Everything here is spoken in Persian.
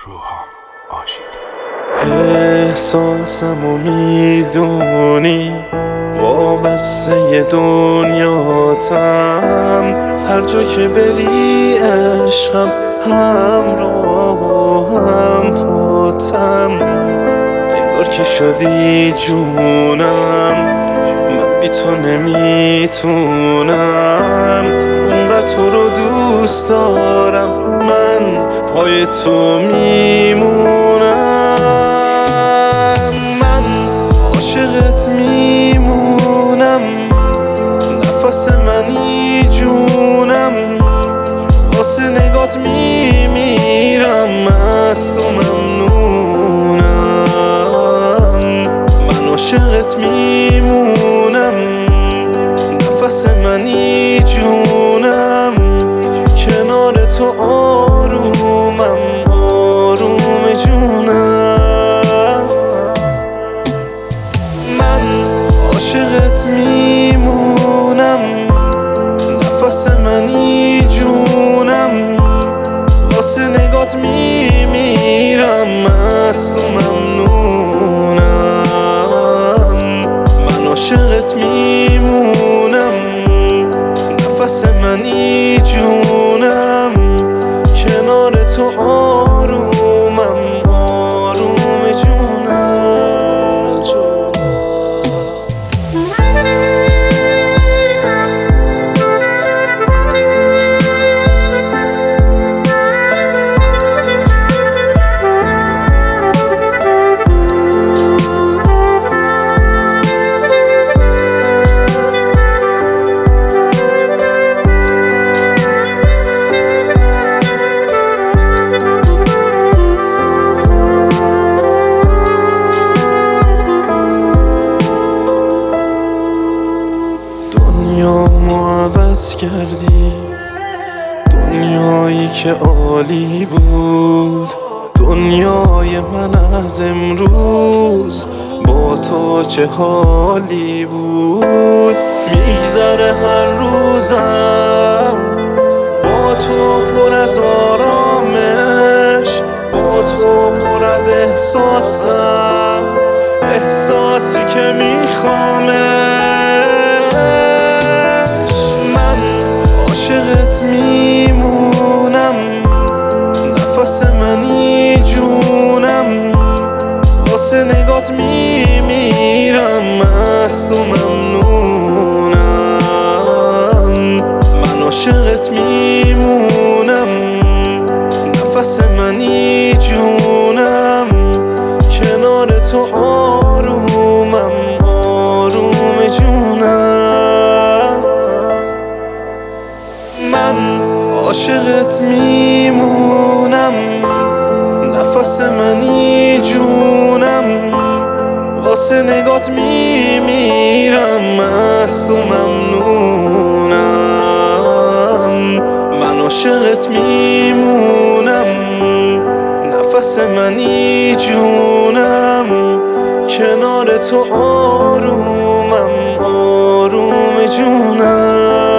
روحام آشیده. احساسمو میدونی وابسته دنیاتم، هر جا که بری عشقم همراهم پاتم. انگار که شدی جونم، من بی تو نمیتونم. اونقدر تو رو دوست دارم، من پای تو میمونم. من عاشقت میمونم، نفس منی جونم. واسه نگات میمیرم، مست و ممنونم. من عاشقت میمونم، نفس منی جونم. کنار تو آرومم، آروم جونم. من عاشقت میمونم، نفس منی جونم. واسه نگات میمیرم، مست و ممنونم. من عاشقت میمونم، نفس منی جونم. کنار تو آرومم، آروم جونم. دنیامو عوض کردی، دنیایی که عالی بود. دنیای من از امروز با تو چه حالی بود. میگذره هر روزم با تو پر از آرامش، با تو پر از احساسم، احساسی که میخوامش. من عاشقت میمونم، نفس منی جونم. واسه نگات میمیرم، مست و ممنونم. من عاشقت میمونم، نفس منی جونم. کنار تو آرومم، آروم جونم. من عاشقت میمونم، نفس منی جونم. واسه نگات میمیرم، مست و ممنونم. من عاشقت میمونم، نفس منی جونم. کنار تو آرومم، آروم جونم.